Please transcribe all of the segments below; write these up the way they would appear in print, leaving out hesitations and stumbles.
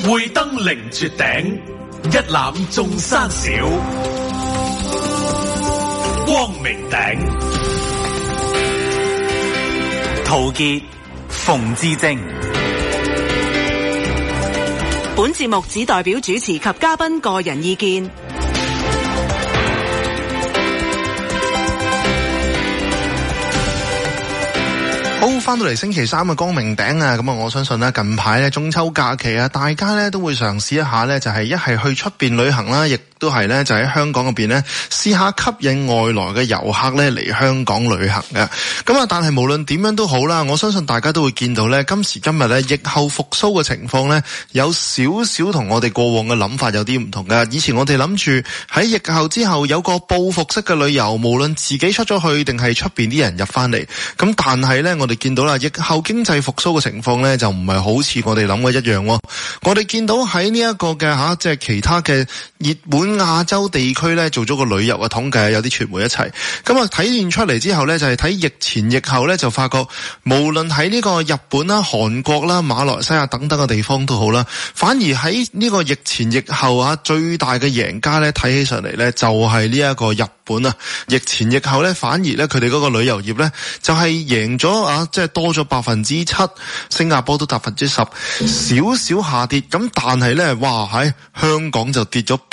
會登凌絕頂，一覽眾山小。光明頂， 陶傑、馮智政。 本節目只代表主持及嘉賓個人意見。 好，翻到嚟星期三嘅光明頂啊！咁啊，我相信咧近排咧中秋假期啊，大家咧都會嘗試一下咧，就係一係去出邊旅行啦，亦都係咧就喺香港嗰邊咧試下吸引外來嘅遊客咧嚟香港旅行嘅。咁啊，但係無論點樣都好啦，我相信大家都會見到咧今時今日咧疫後復甦嘅情況咧有少少同我哋過往嘅諗法有啲唔同㗎。以前我哋諗住喺疫後之後有個報復式嘅旅遊，無論自己出咗去定係出邊啲人入翻嚟。咁但係咧我哋見到啦，疫後經濟復甦嘅情況咧就唔係好似我哋諗嘅一樣喎。我哋見到喺呢一個嘅即係其他嘅熱門亞洲地區咧做咗個旅遊嘅統計，有啲傳媒一齊咁啊體現出嚟之後咧，就係睇疫前疫後咧就發覺，無論喺呢個日本啦、韓國啦、馬來西亞等等嘅地方都好啦，反而喺呢個疫前疫後最大嘅贏家咧睇起上嚟咧就係呢一個日本啊。疫前疫後咧反而咧佢哋嗰個旅遊業咧就係贏咗即係多咗7%，新加坡都10%，少少下跌。咁但係咧，哇喺香港就跌咗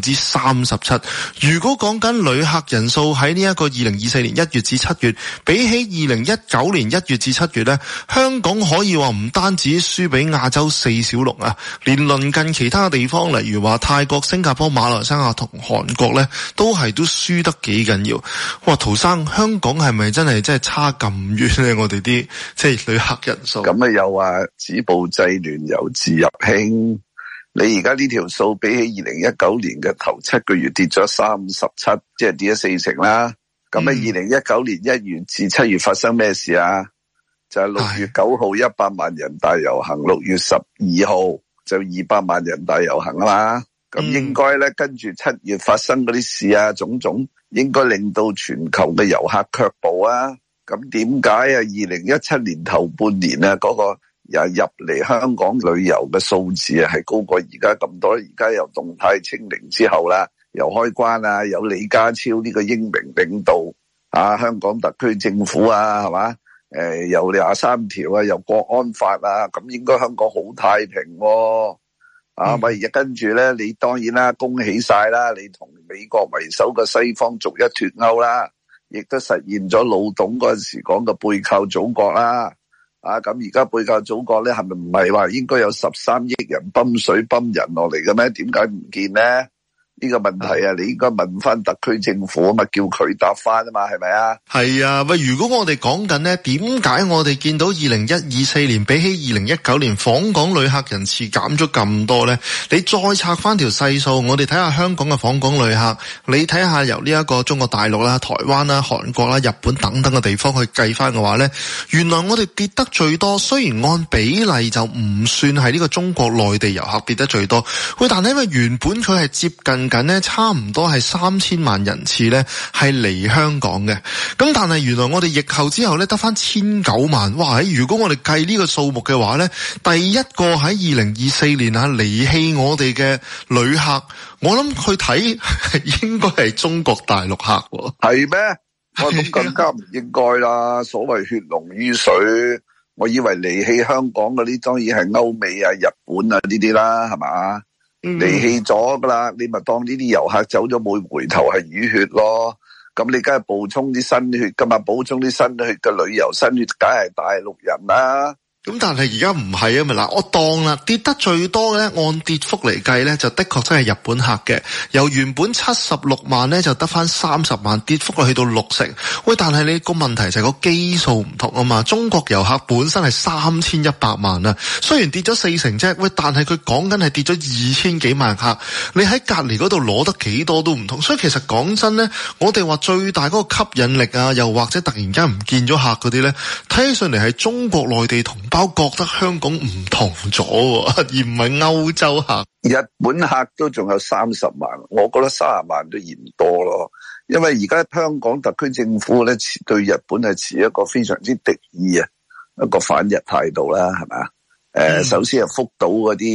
37%。如果講緊旅客人數喺呢一個2024年1月至7月，比起2019年1月至7月咧，香港可以話唔單止輸俾亞洲4小龍啊，連鄰近其他地方，例如話泰國、新加坡、馬來西亞同韓國咧，都輸得幾緊要。哇，陶生，香港係咪真係差咁遠咧？我哋啲即係旅客人數。 咁啊又話止暴制亂，由治入興。你而家呢條數比起2019年嘅頭7個月跌咗37%，即係跌咗40%啦。咁啊2019年1月至7月發生咩事啊？就係6月9號100萬人大遊行，6月12號就200萬人大遊行啊嘛。咁應該咧跟住7月發生嗰啲事啊，種種應該令到全球嘅遊客卻步啊。咁點解啊2017年頭半年啊嗰個又入嚟香港旅遊嘅數字啊係高過而家咁多？而家又動態清零之後啦，又開關啊，有李家超呢個英明領導啊，香港特區政府啊，係嘛？有23條啊，有國安法啊，咁應該香港好太平喎。而家跟住咧，你當然啦，恭喜晒啦，你同美國為首嘅西方逐一脫歐啦，亦都實現咗老董嗰陣時講嘅背靠祖國啦。咁而家背靠祖國咧，係咪唔係話應該有13億人泵水泵人落嚟嘅咩？點解唔見呢？呢個問題啊，你應該問翻特區政府啊嘛，叫佢答翻啊嘛，係咪啊？係啊，喂，如果我哋講緊呢，點解我哋見到2024年比起2019年訪港旅客人次減咗咁多呢？你再拆翻條細數，我哋睇下香港嘅訪港旅客，你睇下由呢一個中國大陸啦、台灣啦、韓國啦、日本等等嘅地方去計翻嘅話呢，原來我哋跌得最多，雖然按比例就唔算係呢個中國內地遊客跌得最多，喂，但係因為原本佢係接近緊呢差唔多係3000萬人次呢係嚟香港嘅，咁但係原來我哋疫後之後呢得翻1900萬，哇！如果我哋計呢個數目嘅話呢，第一個喺2024年離棄我哋嘅旅客，我諗去睇應該係中國大陸客喎。係咩？我諗更加唔應該啦。所謂血濃於水，我以為離棄香港嗰啲當然係歐美啊、日本啊呢啲啦，係嘛？離棄咗噶啦，你咪當呢啲遊客走咗冇回頭係淤血咯。咁你梗係補充啲新血噶嘛，補充啲新血嘅旅遊新血，梗係大陸人啦。咁但係而家唔係啊嘛，嗱，我當啦跌得最多咧，按跌幅嚟計咧，就的確真係日本客嘅，由原本76萬咧就得翻30萬，跌幅去到60%。喂，但係你個問題就係個基數唔同啊嘛，中國遊客本身係3100萬啊，雖然跌咗40%啫，喂，但係佢講緊係跌咗2000幾萬客，你喺隔離嗰度攞得幾多都唔同，所以其實講真咧，我哋話最大嗰個吸引力啊，又或者突然間唔見咗客嗰啲咧，睇起上嚟係中國內地同胞覺得香港唔同咗，而唔係歐洲客。日本客都仲有30萬，我覺得30萬都嫌多咯。因為而家香港特區政府咧對日本係持一個非常之敵意啊，一個反日態度啦，係咪？首先係福島嗰啲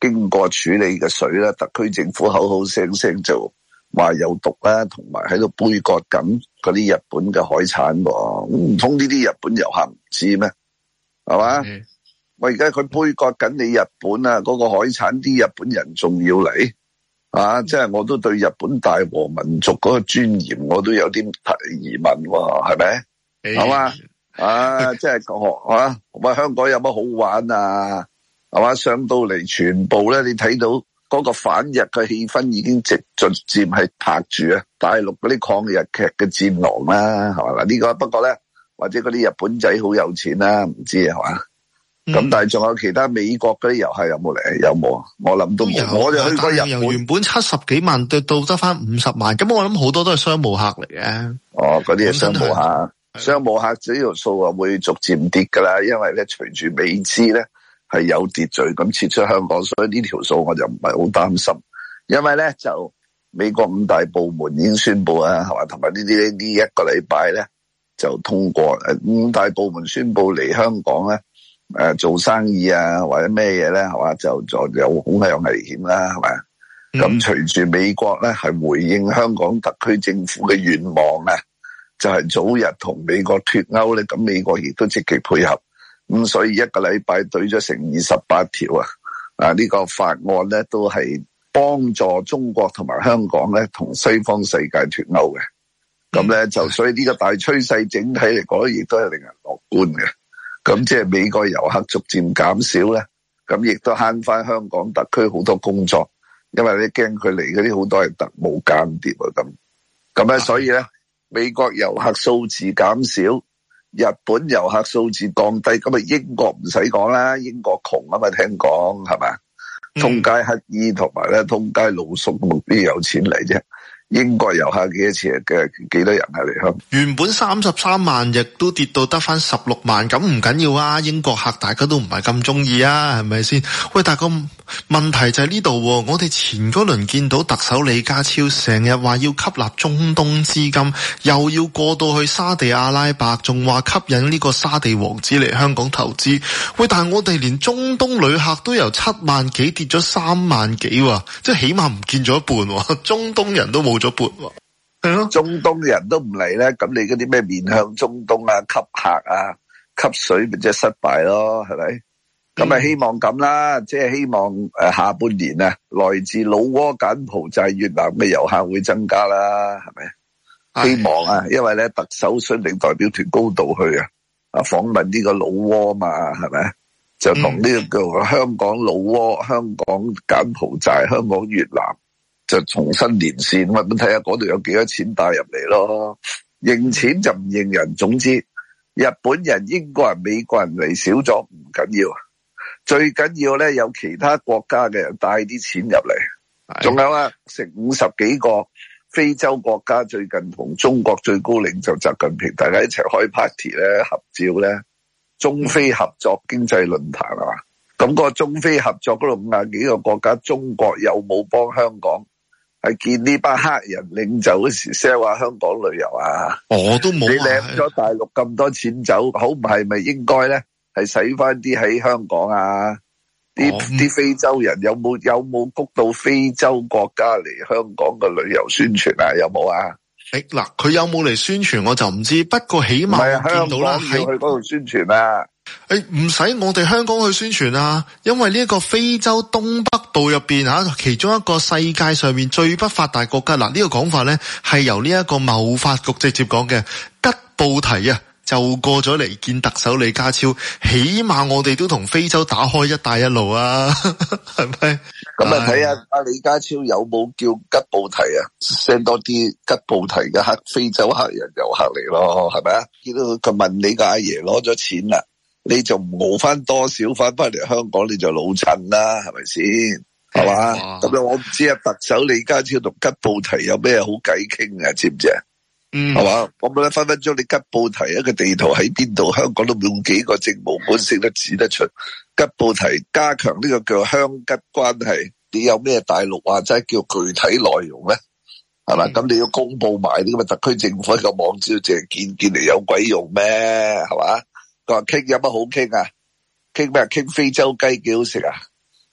經過處理嘅水啦，特區政府口口聲聲就話有毒啦，同埋喺度杯葛緊嗰啲日本嘅海產喎，唔通呢啲日本遊客唔知咩？係嘛？喂，而家佢杯葛緊你日本啊，嗰個海產啲日本人仲要嚟啊！即係我都對日本大和民族嗰個尊嚴，我都有啲疑問喎，係咪？係嘛？即係學喂，香港有乜好玩啊？係嘛？上到嚟全部咧，你睇到嗰個反日嘅氣氛已經逐漸係拍住啊！大陸嗰啲抗日劇嘅戰狼啦，係嘛？嗱呢個不過咧，或者嗰啲日本仔好有錢啦，唔知係嘛？咁但係仲有其他美國嗰啲遊客有冇嚟？有冇啊？我諗都冇。我哋去過日本， 由原本70幾萬到得翻50萬，咁我諗好多都係商務客嚟嘅。哦， 嗰啲係商務客，商務客呢條數啊會逐漸跌噶啦，因為咧隨住美資咧係有秩序咁撤出香港，所以呢條數我就唔係好擔心。因為咧就美國5大部門已經宣布啊，係嘛，同埋呢一個禮拜咧就通過5大部門宣布嚟香港咧。做生意啊或者咩嘢咧係嘛，就有好有危險啦係咪？咁隨住美國咧係回應香港特區政府嘅願望啊，就係早日同美國脫歐咧，咁美國亦都積極配合，咁所以一個禮拜對咗成28條啊，呢個法案咧都係幫助中國同埋香港咧同西方世界脫歐嘅，咁咧就所以呢個大趨勢整體嚟講亦都係令人樂觀嘅。咁即係美國遊客逐漸減少咧，咁亦都慳翻香港特區好多工作，因為你驚佢嚟嗰啲好多係特務間諜啊咁咧，所以咧美國遊客數字減少，日本遊客數字降低，咁啊英國唔使講啦，英國窮啊嘛，聽講係咪？通街乞衣同埋咧通街露宿，邊有錢嚟啫？英國遊客幾多錢嘅？幾多人係嚟香港？ 原本33萬，亦都跌到得翻16萬，咁唔緊要啊！英國客大家都唔係咁中意啊，係咪先？喂，但係個問題就係呢度，我哋前嗰輪見到特首李家超成日話要吸納中東資金，又要過到去沙地阿拉伯，仲話吸引呢個沙地王子嚟香港投資。喂，但係我哋連中東旅客都由7萬幾跌咗3萬幾，即係起碼唔見咗一半，中東人都冇咗半。係咯， 中東人都唔嚟咧，咁你嗰啲咩面向中東啊、吸客啊、吸水，咪即係失敗咯，係咪？咁啊，希望咁啦，即係希望下半年啊，來自老撾、柬埔寨、越南嘅遊客會增加啦，係咪？希望啊，因為咧特首率領代表團高度去啊訪問呢個老撾嘛，係咪？就同呢個叫香港老撾、香港柬埔寨、香港越南。就重新連線，咁睇下嗰度有幾多錢帶入嚟咯。認錢就唔認人，總之日本人、英國人、美國人嚟少咗唔緊要，最緊要咧有其他國家嘅人帶啲錢入嚟。仲有啊，成50幾個非洲國家最近同中國最高領袖習近平大家一齊開 party 咧，合照咧，中非合作經濟論壇啊嘛。咁個中非合作嗰度50幾個國家，中國有冇幫香港？係見呢班黑人領袖嗰時 sell 話香港旅遊啊， 我都冇。你領咗大陸咁多錢走，好唔係咪應該咧？係使翻啲喺香港啊？啲非洲人有冇谷到非洲國家嚟香港嘅旅遊宣傳啊？有冇啊？ 嗱，佢有冇嚟宣傳我就唔知，不過起碼我見到啦， 喺去嗰度宣傳啊。 唔使我哋香港去宣傳啊，因為呢一個非洲東北部入邊其中一個世界上面最不發達國家，嗱，呢個講法咧係由呢一個貿發局直接講嘅，吉布提啊就過咗嚟見特首李家超，起碼我哋都同非洲打開一帶一路啊，係咪？ 咁啊睇下阿李家超有冇叫吉布提啊 send 多啲吉布提嘅非洲黑人遊客嚟咯，係咪啊？見到佢問你個阿爺攞咗錢啦，你就唔熬翻多少翻嚟香港，你就老襯啦，係咪先？係嘛？咁我唔知啊，特首李家超同吉布提有咩好偈傾啊？知唔知啊？係嘛？我覺得分分鐘你吉布提一個地圖喺邊度，香港都冇幾個政務官識得指得出。吉布提加強呢個叫鄉吉關係，你有咩大陸話齋叫具體內容咧？係嘛？咁你要公布埋呢個特區政府一個網招，淨係見嚟有鬼用咩？係嘛？佢話傾有乜好傾啊？傾咩？傾非洲雞幾好食啊？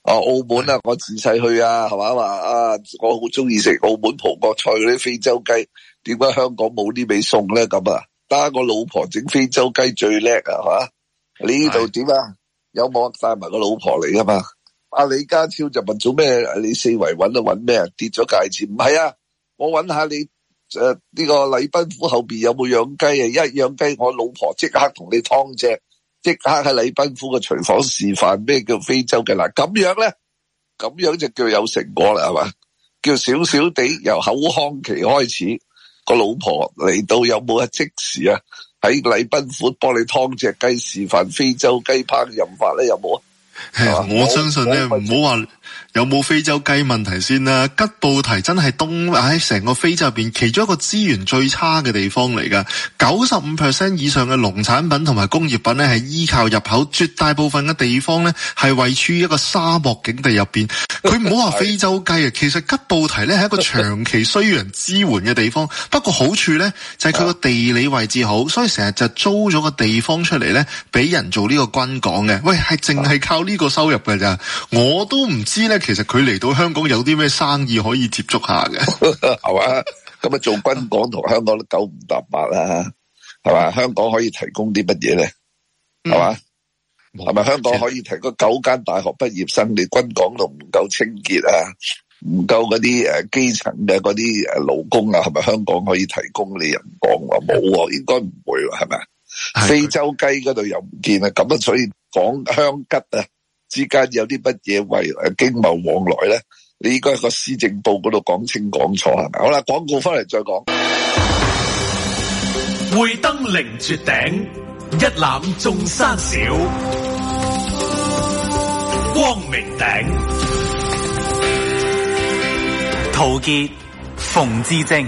澳門啊，我自細去啊，係嘛話啊，我好中意食澳門葡國菜嗰啲非洲雞，點解香港冇呢味餸咧？咁啊，得我老婆整非洲雞最叻啊，係嘛？你呢度點啊？有冇帶埋個老婆嚟噶嘛？阿李家超就問做咩？你四圍揾咩啊？跌咗界錢？唔係啊，我揾下你呢個禮賓府後邊有冇養雞啊？一養雞，我老婆即刻同你劏隻。即刻喺禮賓府嘅廚房示範咩叫非洲雞。嗱，咁樣咧，咁樣就叫有成果啦，係嘛？叫少少地由口腔期開始，個老婆嚟到有冇即時啊喺禮賓府幫你劏隻雞示範非洲雞烹飪法咧？有冇啊？ 我相信咧，唔好話有冇非洲雞問題先啦。吉布提真係喺成個非洲入邊其中一個資源最差嘅地方嚟噶。95% 以上嘅農產品同埋工業品咧係依靠入口，絕大部分嘅地方咧係位處於一個沙漠境地入邊。佢唔好話非洲雞啊，其實吉布提咧係一個長期需要人支援嘅地方。不過好處咧就係佢個地理位置好，所以成日就租咗個地方出嚟咧俾人做呢個軍港嘅。喂，係淨係靠呢個收入嘅咋？我都唔知咧，其實佢嚟到香港有啲咩生意可以接觸下嘅， 係嘛？咁啊做軍港同香港都九唔搭八啦，係嘛？香港可以提供啲乜嘢咧？係嘛？係咪香港可以提供9間大學畢業生？你軍港度唔夠清潔啊，唔夠嗰啲基層嘅嗰啲勞工啊？係咪香港可以提供你人工啊？冇喎，應該唔會喎，係咪？非洲雞嗰度又唔見啊，咁啊，所以講香吉啊之間有啲乜嘢為經貿往來咧？你應該喺個施政報嗰度講清講楚，係咪？好啦，廣告翻嚟再講。 會登凌絕頂，一覽眾山小。光明頂， 陶傑、馮智政。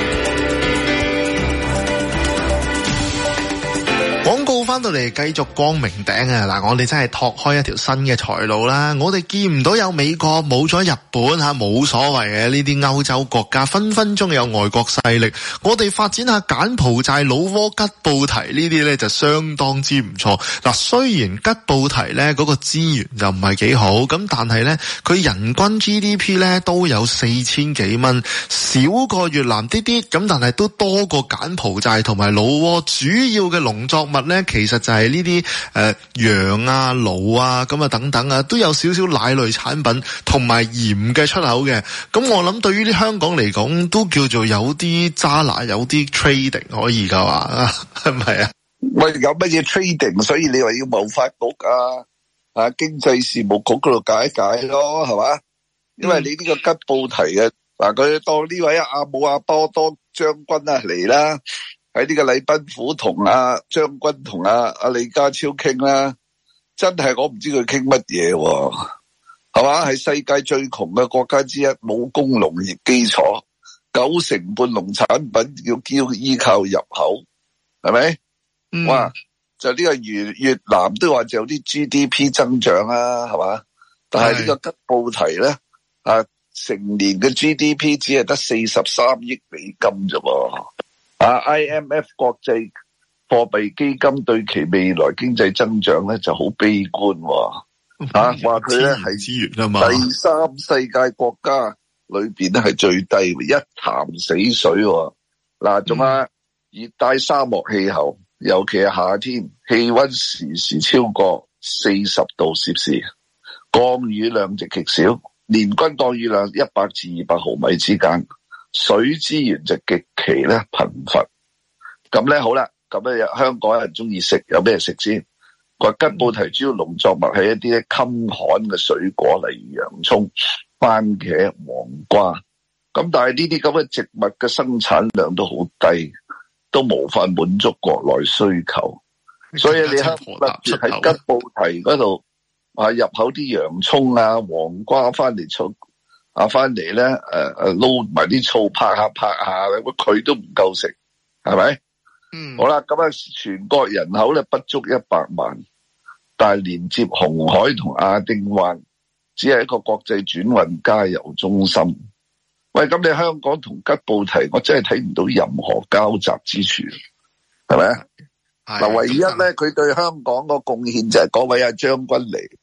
廣告翻到嚟繼續光明頂啊！嗱，我哋真係拓開一條新嘅財路啦！我哋見唔到有美國，冇咗日本吓，冇所謂嘅呢啲歐洲國家，分分鐘有外國勢力。我哋發展下柬埔寨、老撾、吉布提呢啲咧就相當之唔錯。嗱，雖然吉布提咧嗰個資源就唔係幾好，咁但係咧佢人均 GDP 咧都有4000幾蚊，少過越南啲啲，咁但係都多過柬埔寨同埋老撾。主要嘅農作物咧，其實就係呢啲羊啊、驢啊咁啊等等啊，都有少少奶類產品同埋鹽嘅出口嘅。咁我諗對於啲香港嚟講，都叫做有啲揸拿，有啲 trading 可以噶嘛？係咪啊？ 喂，有乜嘢 trading？所以你話要貿發局啊經濟事務局嗰度解一解咯，係嘛？因為你呢個吉布提嘅嗱，佢當呢位阿姆阿波多將軍嚟啦。喺呢個禮賓府同阿將軍同阿李家超傾啦，真係我唔知佢傾乜嘢，係嘛？係世界最窮嘅國家之一，冇公農業基礎，90%農產品要依靠入口，係咪？哇！就呢個越南都話就有啲 GDP 增長啊，係嘛？但係呢個吉布提咧，成年嘅 GDP 只係得43億美金啫喎。IMF 國際貨幣基金對其未來經濟增長咧就好悲觀，話佢咧係資源啊嘛，第3世界國家裏邊咧係最低，一潭死水。嗱，仲有熱帶沙漠氣候，尤其係夏天，氣溫時時超過40度攝氏，降雨量極少，年均降雨量100至200毫米之間。水資源就極其咧貧乏，咁咧好啦，咁咧香港人中意食，有咩食先？佢話吉布提主要農作物係一啲咧襟旱嘅水果，例如洋蔥、番茄、黃瓜，咁但係呢啲咁嘅植物嘅生產量都好低，都無法滿足國內需求，所以你喺吉布提嗰度入口啲洋蔥啊、黃瓜翻嚟出。翻嚟咧，撈埋啲醋拍下，佢都唔夠食，係咪？好啦，咁全國人口咧不足100萬，但係連接紅海同亞丁灣，只係一個國際轉運加油中心。喂，咁你香港同吉布提，我真係睇唔到任何交集之處，係咪？嗱，唯一咧，佢對香港個貢獻就係嗰位阿將軍嚟。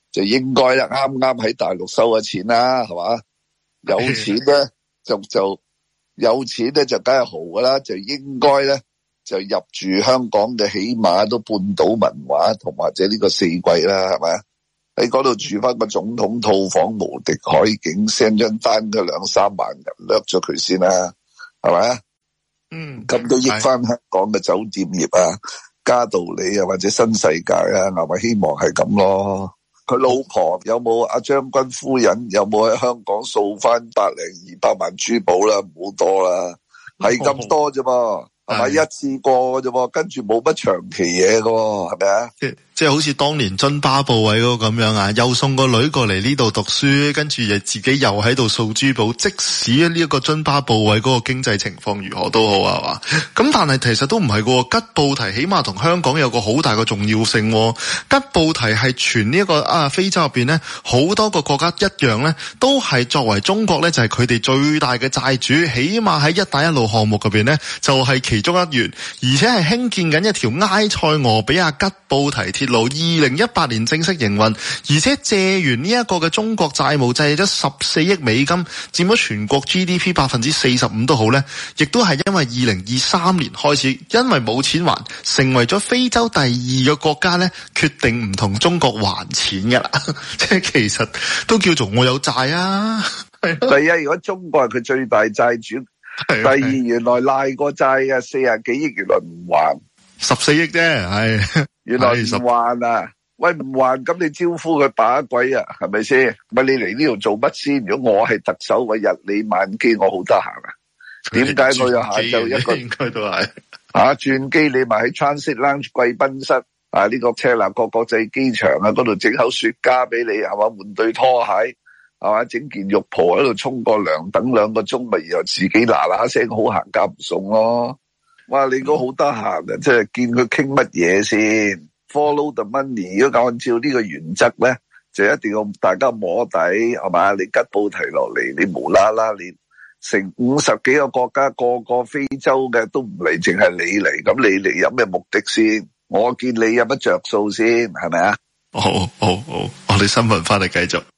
就應該啦，啱啱喺大陸收咗錢啦，係嘛？有錢咧就有錢咧就梗係豪噶啦，就應該咧就入住香港嘅起碼都半島文華同或者呢個四季啦，係咪？喺嗰度住翻個總統套房，無敵海景 ，send 張單嘅2-3萬人，掠咗佢先啦，係咪？咁都益翻香港嘅酒店業啊，嘉道理啊，或者新世界啊，係咪希望係咁咯？佢老婆有冇阿將軍夫人有冇喺香港掃翻100-200萬珠寶啦？唔好多啦，係咁多啫噃，係咪一次過啫噃？跟住冇乜長期嘢噶，係咪啊？ 即係好似當年津巴布韋嗰個咁樣啊，又送個女過嚟呢度讀書，跟住又自己又喺度掃珠寶。即使呢一個津巴布韋嗰個經濟情況如何都好啊，係嘛？咁但係其實都唔係噶，吉布提起碼同香港有個好大嘅重要性。吉布提係全呢一個非洲入邊呢，好多個國家一樣呢，都係作為中國呢，就係佢哋最大嘅債主，起碼喺一帶一路項目入邊呢，就係其中一員，而且係興建緊一條埃塞俄比亞吉布提鐵路，2018年正式營運，而且借完呢一個嘅中國債務借咗14億美金，佔咗全國 GDP 45%都好呢，亦都係因為2023年開始，因為冇錢還，成為咗非洲第2個國家呢，決定唔同中國還錢噶啦，即係其實都叫做我有債啊。 第一，如果中國係佢最大債主，第二，原來賴過債嘅40幾億，原來唔還 14億啫，係原來唔還啊！喂，唔還咁你招呼佢把鬼啊？係咪先？咪你嚟呢度做乜先？如果我係特首，我日理萬機，我好得閒啊！點解我有下晝一個？ 應該都係轉機你咪喺 Transit Lounge 貴賓室呢個赤鱲角國際機場啊，嗰度整口雪茄俾你係嘛？換對拖鞋係嘛？整件浴袍喺度沖個涼，等2個鐘咪然後自己嗱聲好行夾唔送咯。哇！你個好得閒啊，即係見佢傾乜嘢先 ？Follow the money。如果按照呢個原則咧，就一定要大家摸底係嘛？你吉布提落嚟，你無啦啦，你成50幾個國家，個個非洲嘅都唔嚟，淨係你嚟，咁你嚟有咩目的先？我見你有乜着數先？係咪啊？ 好，我哋新聞翻嚟繼續。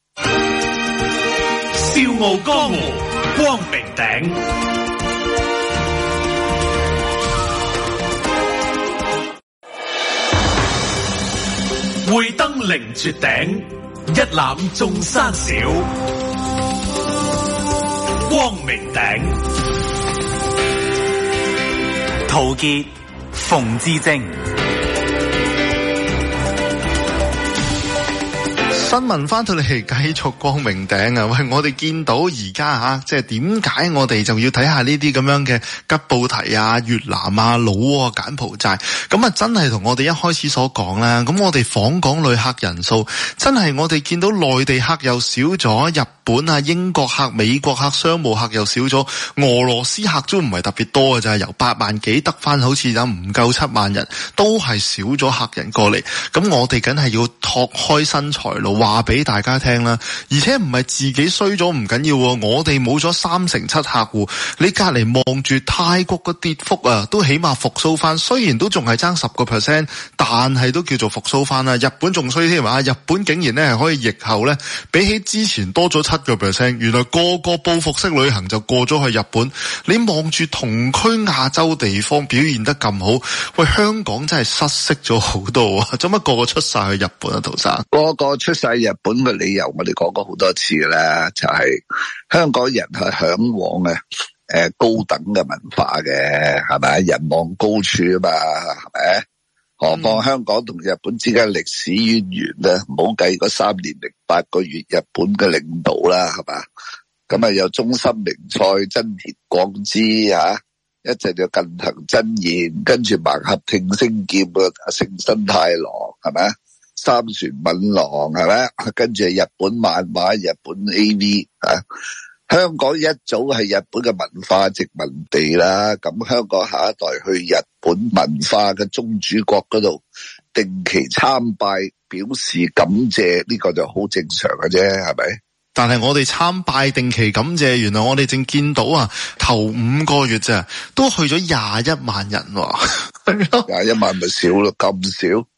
笑傲江湖，光明頂。會登凌絕頂，一覽眾山小。光明頂， 陶傑、馮智政。 新聞翻到嚟繼續光明頂啊！喂，我哋見到而家即係點解我哋就要睇下呢啲咁樣嘅吉布提啊、越南啊、老撾啊、柬埔寨咁啊，真係同我哋一開始所講啦。咁我哋訪港旅客人數真係我哋見到內地客又少咗，日本啊、英國客、美國客、商務客又少咗，俄羅斯客都唔係特別多嘅，就係由8萬幾得翻好似有唔夠7萬人，都係少咗客人過嚟。咁我哋梗係要拓開新財路，話俾大家聽啦。而且唔係自己衰咗唔緊要，我哋冇咗37%客戶，你隔籬望住泰國嘅跌幅啊，都起碼復甦翻。雖然都仲係爭10%，但係都叫做復甦翻啦。日本仲衰添啊！日本竟然咧係可以疫後咧，比起之前多咗7%。原來個個報復式旅行就過咗去日本。你望住同區亞洲地方表現得咁好，喂，香港真係失色咗好多啊！做乜個個出晒去日本啊？陶生， 個個出晒日本嘅理由，我哋講過好多次嘅啦，就係香港人係向往嘅高等嘅文化嘅，係咪？人望高處啊嘛，係咪？何況香港同日本之間歷史淵源咧，唔好計嗰3年8個月日本嘅領導啦，係嘛？咁啊有中森明菜、真田廣之啊，一陣就近藤真彥，跟住盲俠聽聲劍啊，勝新太郎，係咪？三船敏郎，係咪？跟住係日本漫畫、日本 AV 啊。香港一早係日本嘅文化殖民地啦，咁香港下一代去日本文化嘅宗主國嗰度定期參拜表示感謝，呢個就好正常嘅啫，係咪？ 但係我哋參拜定期感謝，原來我哋正見到啊，頭5個月咋都去咗21萬人喎，21萬咪少咯，咁少。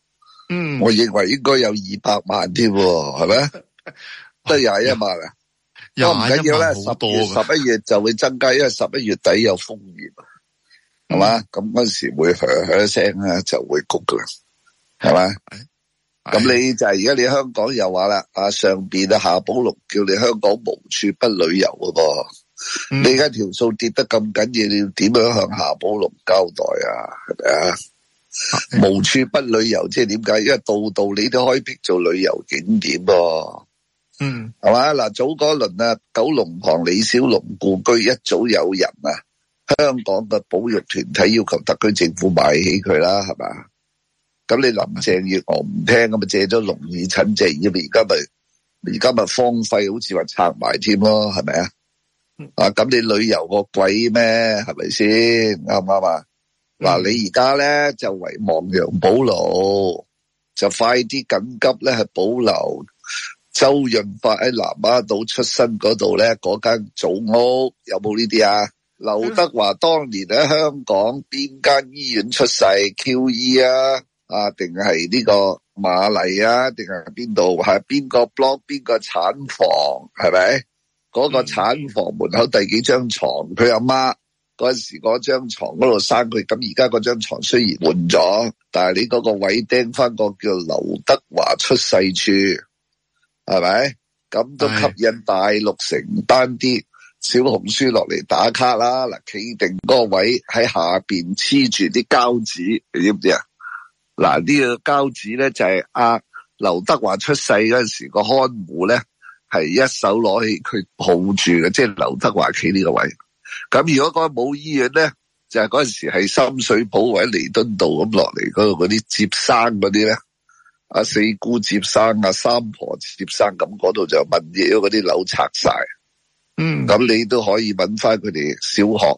我認為應該有200萬添，係咪？得21萬啊？都唔緊要啦，11月就會增加，因為11月底有風雨，係嘛？咁嗰時會響聲啊，就會谷噶啦，係嘛？咁你就係而家你香港又話啦，上邊夏寶龍叫你香港無處不旅遊嗰個，你而家條數跌得咁緊要，你要點樣向夏寶龍交代啊？係咪啊？無處不旅遊，即係點解？因為度度你都可以辟做旅遊景點喎。係嘛？嗱，早嗰輪啊，九龍塘李小龍故居一早有人啊，香港嘅保育團體要求特區政府買起佢啦，係嘛？咁你林鄭月娥唔聽，咁咪借咗龍椅陳謝，而家咪荒廢，好似話拆埋添咯，係咪啊？咁你旅遊個鬼咩？係咪先？啱唔啱啊？嗱，你而家咧就為亡羊補牢，就快啲緊急咧係保留周潤發喺南丫島出身嗰度咧嗰間祖屋，有冇呢啲啊？劉德華當年喺香港邊間醫院出世 ？QE 啊，定係呢個瑪麗啊，定係邊度？係邊個 block 邊個產房？係咪？嗰個產房門口第幾張床？佢阿媽嗰陣時嗰張床嗰度生佢，咁而家嗰張床雖然換咗，但係你嗰個位釘翻個叫劉德華出世處，係咪？咁都吸引大陸承擔啲小紅書落嚟打卡啦。嗱，企定嗰個位喺下邊黐住啲膠紙，你知唔知啊？嗱，呢個膠紙咧就係劉德華出世嗰陣時個看護咧係一手攞起佢抱住嘅，即係劉德華企呢個位。咁如果嗰個冇醫院咧，就係嗰陣時係深水埗或者彌敦道咁落嚟嗰度嗰啲接生嗰啲咧，四姑接生三婆接生，咁嗰度就問嘢嗰啲樓拆晒。咁你都可以揾翻佢哋小學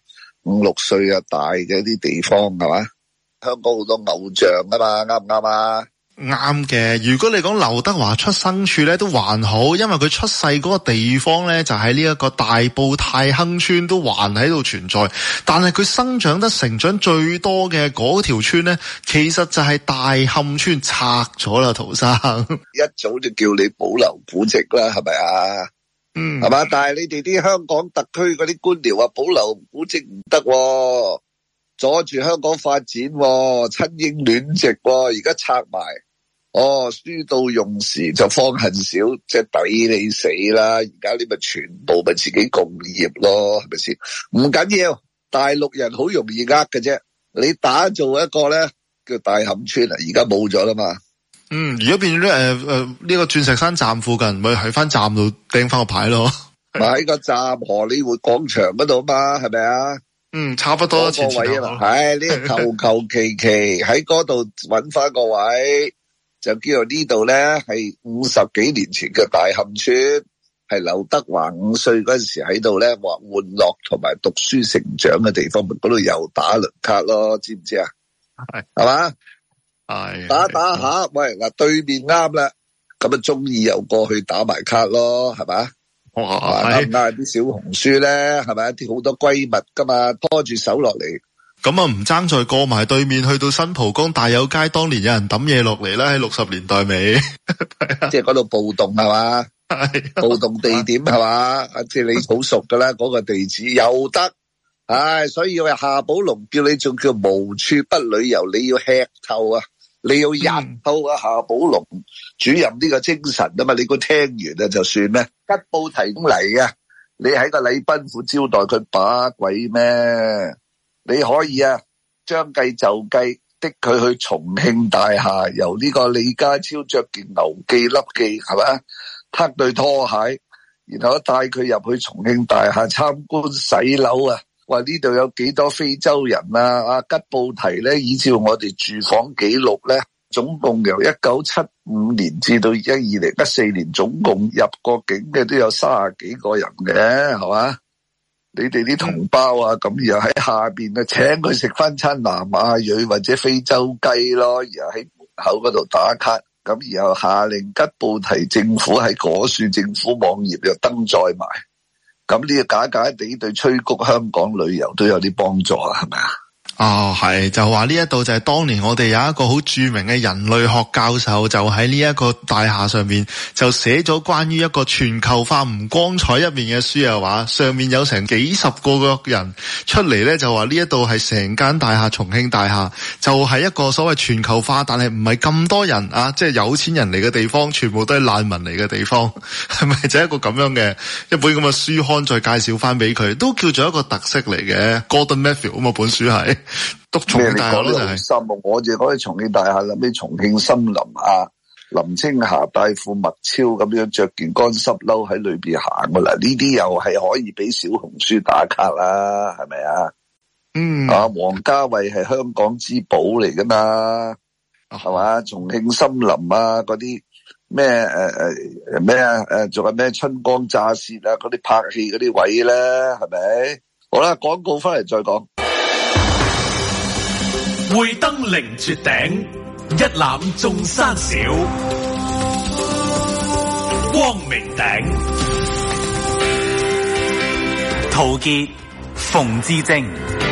5、6歲大嘅一啲地方，係嘛？香港好多偶像啊嘛，啱唔啱啊？ 啱嘅。如果你講劉德華出生處咧都還好，因為佢出世嗰個地方咧就喺呢一個大埔太亨村都還喺度存在，但係佢生長得成長最多嘅嗰條村咧，其實就係大磡村，拆咗啦，陶生。 一早就叫你保留古蹟啦，係咪啊？係嘛？但係你哋啲香港特區嗰啲官僚話保留古蹟唔得，阻住香港發展，親英戀殖，而家拆埋，書到用時就方恨少，即係抵你死啦！而家你咪全部咪自己共業咯，係咪先？唔緊要，大陸人好容易呃嘅啫。你打造一個咧叫大磡村啊，而家冇咗啦嘛。 如果變咗呢個鑽石山站附近，咪喺翻站度掟翻個牌咯。 咪喺個站荷里活廣場嗰度嘛，係咪啊？ 差不多嗰個位啊嘛。係呢個求其喺嗰度揾翻個位，就叫做呢度咧係50幾年前嘅大磡村，係劉德華5歲嗰陣時喺度咧玩樂同埋讀書成長嘅地方，嗰度又打輪卡咯，知唔知啊？係嘛？係打下，喂嗱，對面啱啦，咁中意又過去打埋卡咯，係嘛？啱啲小紅書咧，係咪一啲好多閨蜜噶嘛，拖住手落嚟， 咁唔爭再過埋對面去到新蒲崗大有街，當年有人抌嘢落嚟啦，喺60年代尾， 即係嗰度暴動係嘛？暴動地點係嘛？即係你好熟噶啦，嗰個地址又得，所以話夏寶龍叫你仲叫無處不旅遊，你要吃透啊！你要入透夏寶龍主任呢個精神啊嘛，你估聽完就算咩？吉布提嚟嘅，你喺個禮賓府招待佢把鬼咩？你可以將計就計，的佢去重慶大廈，由呢個李家超着件牛記笠記係咪？撻對拖鞋，然後帶佢入去重慶大廈參觀洗樓啊！話呢度有幾多非洲人啊？吉布提咧，依照我哋住房記錄咧，總共由1975年至到2014年，總共入過境嘅都有30幾個人嘅，係嘛？你哋啲同胞咁又喺下邊請佢食翻餐南亞裔或者非洲雞咯，然後喺門口嗰度打卡，咁然後下令吉布提政府喺果樹政府網頁又登載埋。咁呢個假假地對催谷香港旅遊都有啲幫助啊，係咪啊？ 係就話呢一度就係當年我哋有一個好著名嘅人類學教授，就喺呢一個大廈上面就寫咗關於一個全球化唔光彩一面嘅書，又話上面有成幾十個人出嚟咧，就話呢一度係成間大廈重慶大廈就係一個所謂全球化，但係唔係咁多人啊，即係有錢人嚟嘅地方，全部都係難民嚟嘅地方，係咪就係一個咁樣嘅一本咁嘅書刊再介紹翻俾佢，都叫做一個特色嚟嘅。Gordon Matthew 咁啊本書係。讀重慶大廈咯，就係我就講起重慶大廈，諗起重慶森林啊，林青霞戴副墨超咁樣着件乾濕褸喺裏邊行噶啦，呢啲又係可以俾小紅書打卡啦，係咪啊？王家衛係香港之寶嚟噶嘛，係嘛？重慶森林啊，嗰啲咩仲有咩春光乍泄啊，嗰啲拍戲嗰啲位咧，係咪？好啦，廣告翻嚟再講。 會登凌絕頂，一覽眾山小。光明頂， 陶傑、馮智政。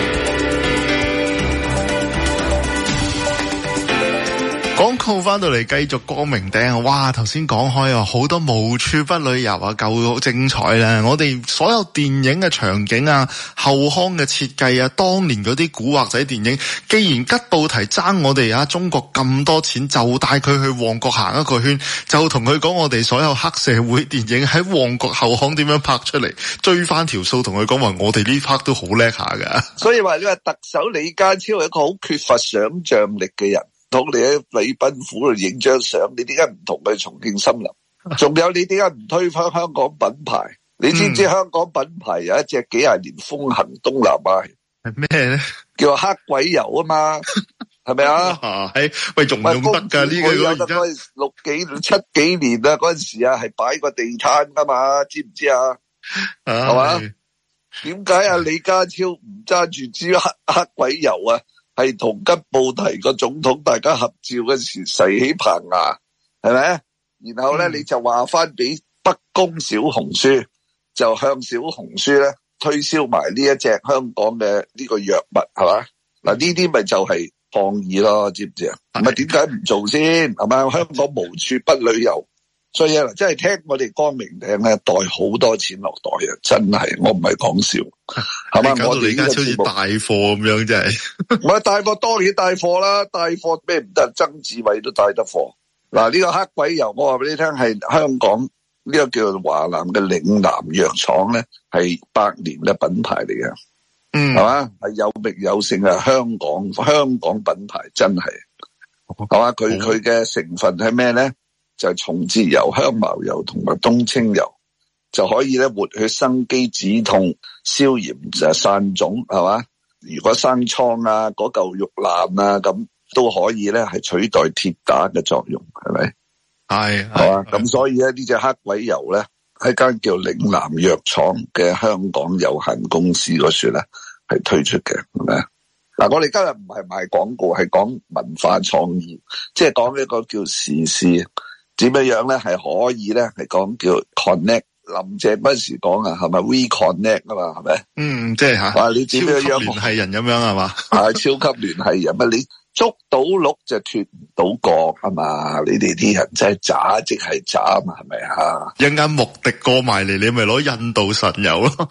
廣告翻到嚟繼續光明頂，哇！頭先講開啊，好多無處不旅遊啊，夠精彩啦！我哋所有電影嘅場景啊、後巷嘅設計啊，當年嗰啲古惑仔電影，既然吉布提爭我哋中國咁多錢，就帶佢去旺角行一個圈，就同佢講我哋所有黑社會電影喺旺角後巷點樣拍出嚟，追翻條數，同佢講話我哋呢 part 都好叻下噶。所以話你話特首李家超係一個好缺乏想像力嘅人。同你喺禮賓府度影張相，你點解唔同佢重慶森林？仲有你點解唔推翻香港品牌？你知唔知香港品牌有一隻幾廿年風行東南亞係咩咧？叫黑鬼油啊嘛，係咪啊？喂，用唔用得噶呢個？有得嗰6幾7幾年啊，嗰陣時啊係擺個地攤噶嘛，知唔知啊？係嘛？點解啊李家超唔揸住支黑鬼油啊？係同吉布提個總統大家合照嗰時誓起棚牙，係咪？然後咧你就話翻俾北宮小紅書，就向小紅書咧推銷埋呢一隻香港嘅呢個藥物，係嘛？嗱呢啲咪就係抗議咯，知唔知啊？唔係點解唔做先？係咪？香港無處不旅遊，所以啊，真係聽我哋光明頂咧袋好多錢落袋啊！真係，我唔係講笑。係嘛？我哋而家好似帶貨咁樣，真係。唔係帶貨，當然帶貨啦，帶貨咩唔得？曾志偉都帶得貨。嗱，呢個黑鬼油，我話俾你聽，係香港呢個叫做華南嘅嶺南藥廠咧，係100年嘅品牌嚟嘅。係嘛？係有名有姓啊！香港品牌真係，係嘛？佢嘅成分係咩咧？就係松節油、香茅油同埋冬青油。就可以咧活血生肌、止痛、消炎、散腫，係嘛？如果生瘡啊、嗰嚿肉爛啊，咁都可以咧係取代鐵打嘅作用，係咪？係嘛？咁所以咧呢隻黑鬼油咧喺間叫嶺南藥廠嘅香港有限公司嗰處咧係推出嘅，係咪？嗱，我哋今日唔係賣廣告，係講文化創意，即係講一個叫時事點樣樣咧，係可以咧係講叫 connect。林鄭嗰時講啊，係咪 We Connect 啊嘛，係咪？即係吓，你點樣樣聯繫人咁樣係嘛？係超級聯繫人啊！你捉到鹿就脫唔到角啊嘛！你哋啲人真係渣，即係渣啊嘛，係咪啊？一間目的過埋嚟，你咪攞印度神油咯，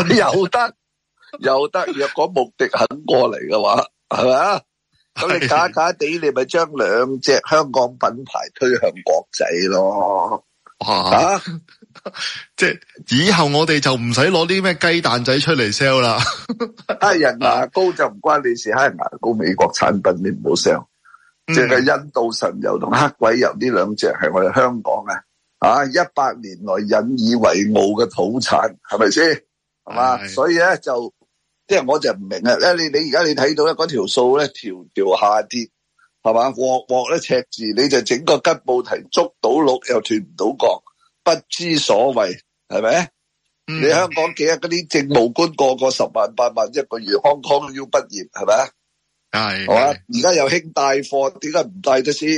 又得。若果目的肯過嚟嘅話，係咪啊？咁你假假地，你咪將2隻香港品牌推向國際咯。啊！即係以後我哋就唔使攞啲咩雞蛋仔出嚟 sell 啦。人牙膏就唔關你事，人牙膏美國產品你唔好 sell。淨係印度神油同黑鬼油呢2隻係我哋香港100年來引以為傲嘅土產，係咪先？係嘛？所以咧就即係我就唔明啊！你而家你睇到咧嗰條數咧條下跌，係嘛？鑊咧赤字，你就整個吉布提捉到鹿又脫唔到角。不知所謂，係咪？你香港幾日嗰啲政務官個10萬8萬一個月，康康要畢業，係咪？係嘛？而家又興帶貨，點解唔帶得先？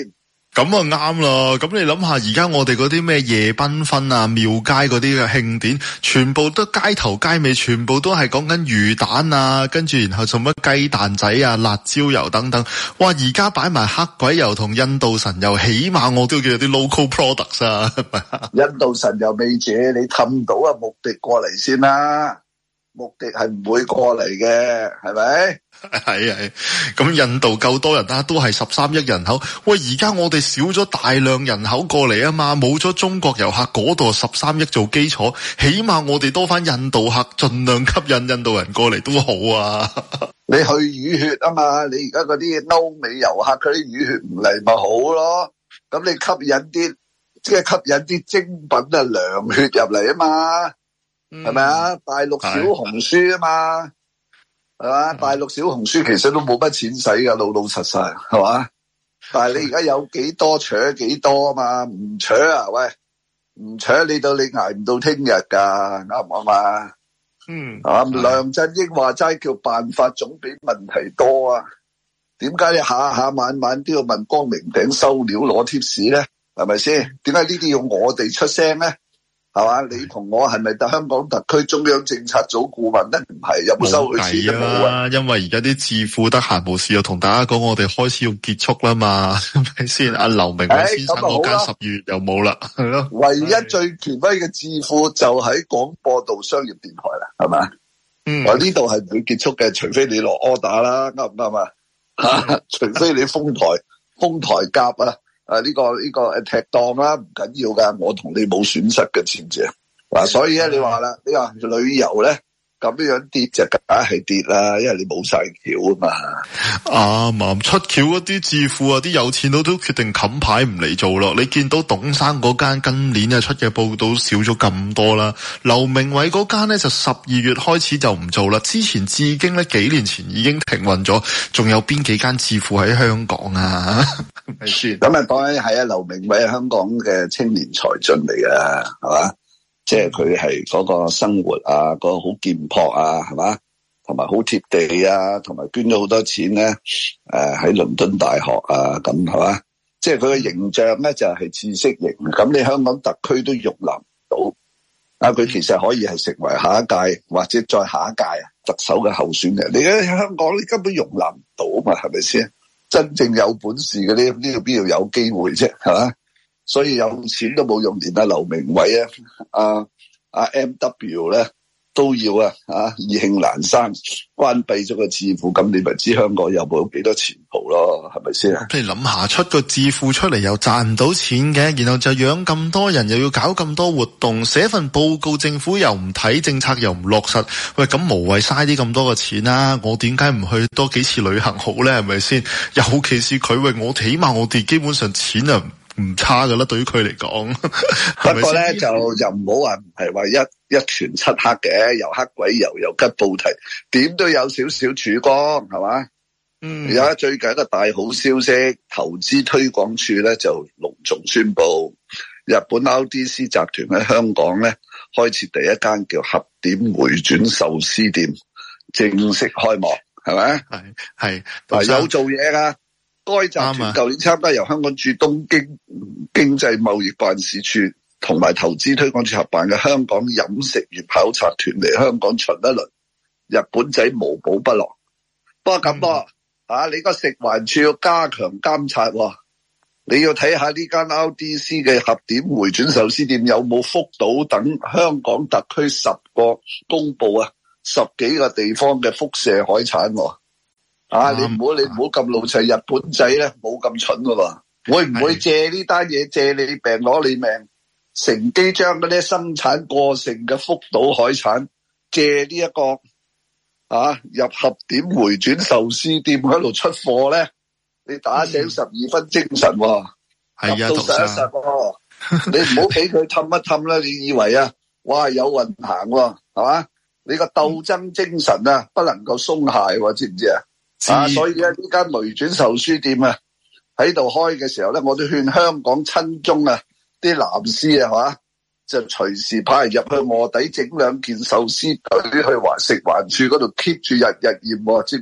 咁啊啱啦，咁你諗下，而家我哋嗰啲咩夜繽紛啊、廟街嗰啲嘅慶典，全部都街頭街尾，全部都係講緊魚蛋啊，跟住然後做乜雞蛋仔啊、辣椒油等等。哇！而家擺埋黑鬼油同印度神油，起碼我都叫有啲 local products 啊。 印度神油未借，你氹到啊目的過嚟先啦。目的係唔會過嚟嘅，係咪？ 係，咁印度夠多人啦，都係13億人口。喂，而家我哋少咗大量人口過嚟啊嘛，冇咗中國遊客，嗰度13億做基礎，起碼我哋多翻印度客，盡量吸引印度人過嚟都好啊。 你去淤血啊嘛，你而家嗰啲歐美遊客佢啲淤血唔嚟咪好咯，咁你吸引啲，即係吸引啲精品啊涼血入嚟啊嘛。係咪啊？大陸小紅書啊嘛，係嘛？大陸小紅書其實都冇乜錢使噶，老老實實係嘛？但係你而家有幾多搶幾多啊嘛？唔搶啊？喂，唔搶你到你捱唔到聽日噶，啱唔啱啊？係嘛？梁振英話齋叫辦法總比問題多啊？點解你下下晚晚都要問光明頂收料攞貼士咧？係咪先？點解呢啲要我哋出聲咧？係嘛？你同我係咪香港特區中央政策組顧問咧？唔係，有冇收佢錢冇啊？ 因為而家啲智庫得閒無事又同大家講，我哋開始要結束啦嘛，係咪先？阿劉明偉先生嗰間10月又冇啦，係咯。唯一最權威嘅智庫就喺廣播道商業電台啦，係咪？我呢度係唔會結束嘅，除非你落 order 啦，啱唔啱啊？除非你封台甲啊！呢個踢檔啦，唔緊要噶，我同你冇損失嘅，知唔知啊？嗱，所以咧，你話啦，你話旅遊咧咁樣跌就梗係跌啦，因為你冇晒橋啊嘛。啱，出橋嗰啲智庫啊，啲有錢佬都決定冚牌唔嚟做咯。你見到董生嗰間今年啊出嘅報道少咗咁多啦，劉明偉嗰間咧就12月開始就唔做啦。之前智經咧幾年前已經停運咗，仲有邊幾間智庫喺香港啊？係先咁啊，當然係啊，劉明偉係香港嘅青年才俊嚟嘅，係嘛？即係佢係嗰個生活啊，嗰個好健樸啊，係嘛？同埋好貼地啊，同埋捐咗好多錢咧，喺倫敦大學啊，咁係嘛？即係佢嘅形象咧就係知識型，咁你香港特區都容納唔到啊！佢其實可以係成為下一屆或者再下一屆特首嘅候選人。你喺香港你根本容納唔到啊嘛，係咪先？真正有本事嘅呢度邊度有機會啫，係嘛？所以有錢都冇用，連阿劉明偉啊、阿 MW 咧都要意興闌珊，關閉咗個智庫，咁你咪知香港有冇幾多前途咯？係咪先？你諗下，出個智庫出嚟又賺唔到錢嘅，然後就養咁多人，又要搞咁多活動，寫份報告，政府又唔睇，政策又唔落實，喂，咁無謂嘥啲咁多嘅錢啦！我點解唔去多幾次旅行好咧？係咪先？尤其是佢，喂，我起碼我哋基本上錢啊唔差噶啦，對於佢嚟講。不過咧就又唔好話係話一拳漆黑嘅，又黑鬼油又吉布提，點都有少少曙光，係嘛？而家最近一個大好消息，投資推廣署咧就隆重宣布，日本 RDC 集團喺香港咧開設第一間叫合點回轉壽司店，正式開幕，係咪？係有做嘢噶。該集團舊年參加由香港駐東京經濟貿易辦事處同埋投資推廣署合辦嘅香港飲食業考察團嚟香港巡一輪，日本仔無寶不落。不過咁你個食環署要加強監察，你要睇下呢間 RDC 嘅合點回轉壽司店有冇福島等香港特區10個公佈10幾個地方嘅輻射海產。你唔好咁老實，日本仔咧冇咁蠢噶喎，會唔會借呢單嘢借你病攞你命，乘機將嗰啲生產過剩嘅福島海產借呢一個入合點回轉壽司店喺度出貨咧？你打醒12分精神喎，係到11你唔好俾佢氹一氹啦！你以為哇有運行喎，係嘛？你個鬥爭精神不能夠鬆懈喎，知唔知啊？所以呢間回轉壽司店喺度開嘅時候咧，我都勸香港親中啲藍絲係嘛，就隨時派人入去臥底整2件壽司隊去食環署嗰度 keep 住日日驗，知唔知啊？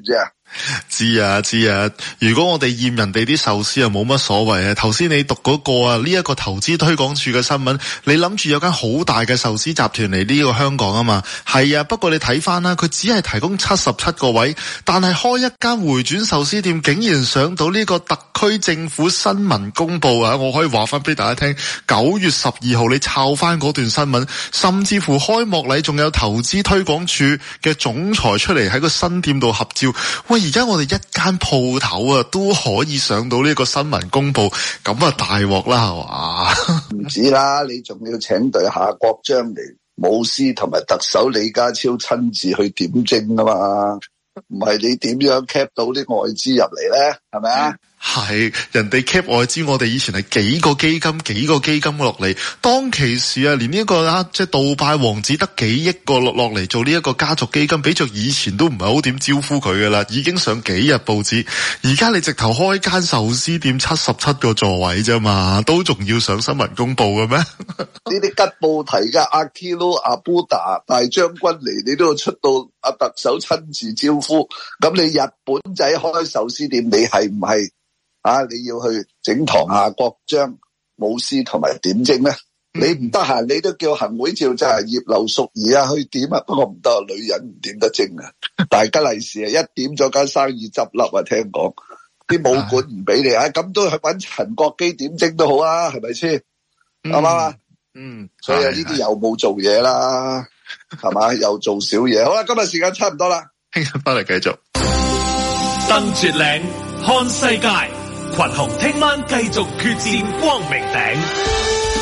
知啊，如果我哋驗人哋啲壽司又冇乜所謂啊。頭先你讀嗰個啊，呢一個投資推廣署嘅新聞，你諗住有間好大嘅壽司集團嚟呢個香港啊嘛？係啊，不過你睇翻啦，佢只係提供77個位，但係開一間回轉壽司店竟然上到呢個特區政府新聞公佈啊！我可以話翻俾大家聽，9月12號你抄翻嗰段新聞，甚至乎開幕禮仲有投資推廣署嘅總裁出嚟喺個新店度合照。喂，而家我哋一間鋪頭啊都可以上到呢個新聞公佈，咁啊大鑊啦係嘛？ 唔止啦，你仲要請隊夏國璋嚟，武師同埋特首李家超親自去點睛啊嘛，唔係你點樣 cap 到啲外資入嚟咧？係咪啊？ 係人哋 cap 外資，我哋以前係幾個基金落嚟，當其時啊，連呢個即係杜拜王子得幾億個落嚟做呢一個家族基金，比着以前都唔係好點招呼佢噶啦，已經上幾日報紙。而家你直頭開間壽司店77個座位啫嘛，都仲要上新聞公佈嘅咩？ 呢啲吉布提嘅阿基魯阿布達大將軍嚟，你都要出到阿特首親自招呼。咁你日本仔開壽司店，你係唔係？你要去整堂夏國璋、武師同埋點睛咧？你唔得閒，你都叫行會召集人葉劉淑儀去點啊？不過唔得，女人唔點得精啊！大吉利是啊，一點咗間生意執笠啊！聽講啲武館唔俾你咁都去搵陳國基點睛都好啊，係咪先？啱嘛？所以呢啲又冇做嘢啦，係嘛？又做少嘢。好啦，今日時間差唔多啦， 聽日翻嚟繼續。 登絕嶺看世界。群雄聽晚繼續決戰光明頂。